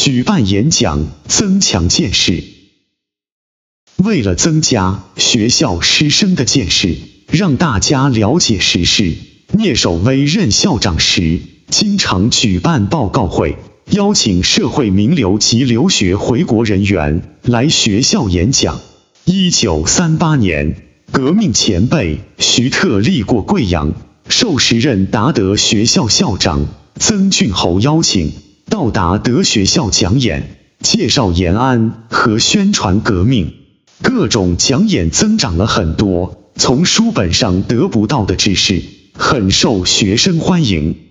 举办演讲，增强见识。为了增加学校师生的见识，让大家了解时事，聂守威任校长时，经常举办报告会，邀请社会名流及留学回国人员来学校演讲。1938年，革命前辈徐特立过贵阳，受时任达德学校校长曾俊侯邀请，到达德学校讲演，介绍延安和宣传革命。各种讲演增长了很多从书本上得不到的知识，很受学生欢迎。